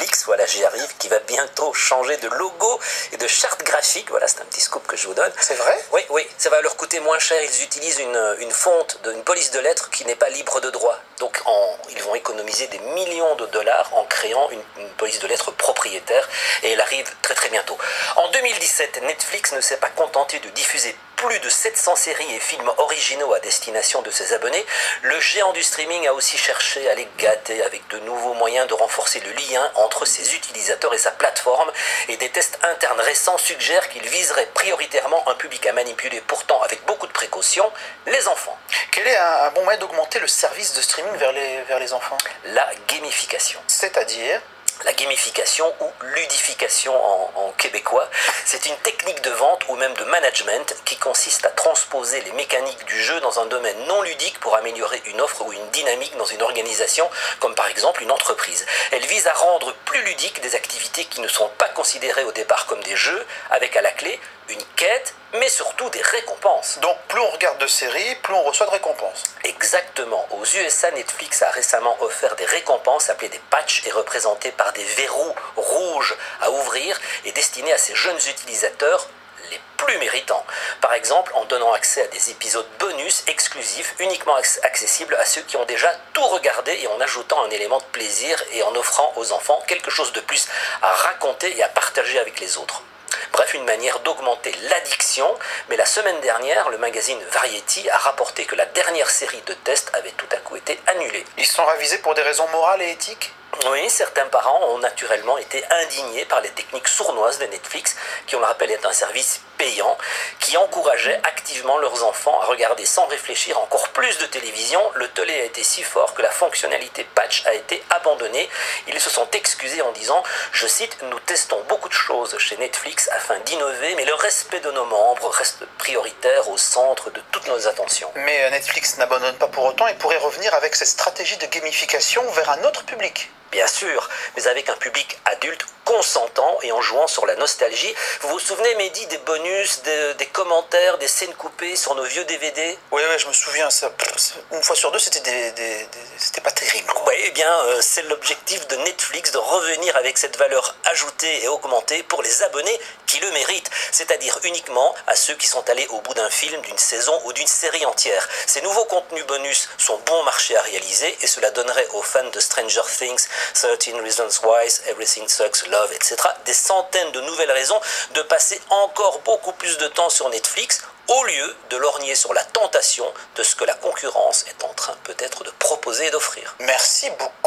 Netflix, voilà j'y arrive, qui va bientôt changer de logo et de charte graphique. Voilà, c'est un petit scoop que je vous donne. C'est vrai? Oui, oui, ça va leur coûter moins cher. Ils utilisent une fonte, une police de lettres qui n'est pas libre de droit. Donc ils vont économiser des millions de dollars en créant une police de lettres propriétaire, et elle arrive très très bientôt. En 2017, Netflix ne s'est pas contenté de diffuser plus de 700 séries et films originaux à destination de ses abonnés. Le géant du streaming a aussi cherché à les gâter avec de nouveaux moyens de renforcer le lien entre ses utilisateurs et sa plateforme, et des tests internes récents suggèrent qu'il viserait prioritairement un public à manipuler, pourtant avec beaucoup de précautions, les enfants. Quel est un bon moyen d'augmenter le service de streaming vers les enfants? La gamification. C'est-à-dire? La gamification ou ludification en québécois, c'est une technique de vente ou même de management qui consiste à transposer les mécaniques du jeu dans un domaine non ludique pour améliorer une offre ou une dynamique dans une organisation, comme par exemple une entreprise. Elle vise à rendre plus ludiques des activités qui ne sont pas considérées au départ comme des jeux, avec à la clé une quête, mais surtout des récompenses. Donc plus on regarde de séries, plus on reçoit de récompenses. Exactement. Aux USA, Netflix a récemment offert des récompenses appelées des patchs et représentées par des verrous rouges à ouvrir et destinés à ces jeunes utilisateurs les plus méritants. Par exemple, en donnant accès à des épisodes bonus exclusifs uniquement accessibles à ceux qui ont déjà tout regardé, et en ajoutant un élément de plaisir et en offrant aux enfants quelque chose de plus à raconter et à partager avec les autres. Bref, une manière d'augmenter l'addiction, mais la semaine dernière, le magazine Variety a rapporté que la dernière série de tests avait tout à coup été annulée. Ils sont ravisés pour des raisons morales et éthiques? Oui, certains parents ont naturellement été indignés par les techniques sournoises de Netflix, qui, on le rappelle, est un service payant, qui encourageait activement leurs enfants à regarder sans réfléchir encore plus de télévision. Le tollé a été si fort que la fonctionnalité patch a été abandonnée. Ils se sont excusés en disant, je cite, « Nous testons beaucoup de choses chez Netflix afin d'innover, mais le respect de nos membres reste prioritaire au centre de toutes nos attentions. » Mais Netflix n'abandonne pas pour autant et pourrait revenir avec cette stratégie de gamification vers un autre public. Bien sûr, mais avec un public adulte consentant et en jouant sur la nostalgie. Vous vous souvenez, Mehdi, des bonus, des commentaires, des scènes coupées sur nos vieux DVD? Oui, je me souviens, ça, une fois sur deux, c'était c'était pas terrible. Oui, eh bien, c'est l'objectif de Netflix de revenir avec cette valeur ajoutée et augmentée pour les abonnés qui le méritent, c'est-à-dire uniquement à ceux qui sont allés au bout d'un film, d'une saison ou d'une série entière. Ces nouveaux contenus bonus sont bon marché à réaliser, et cela donnerait aux fans de Stranger Things, 13 Reasons Why, Everything Sucks, Love, etc. des centaines de nouvelles raisons de passer encore beaucoup plus de temps sur Netflix, au lieu de lorgner sur la tentation de ce que la concurrence est en train peut-être de proposer et d'offrir. Merci beaucoup.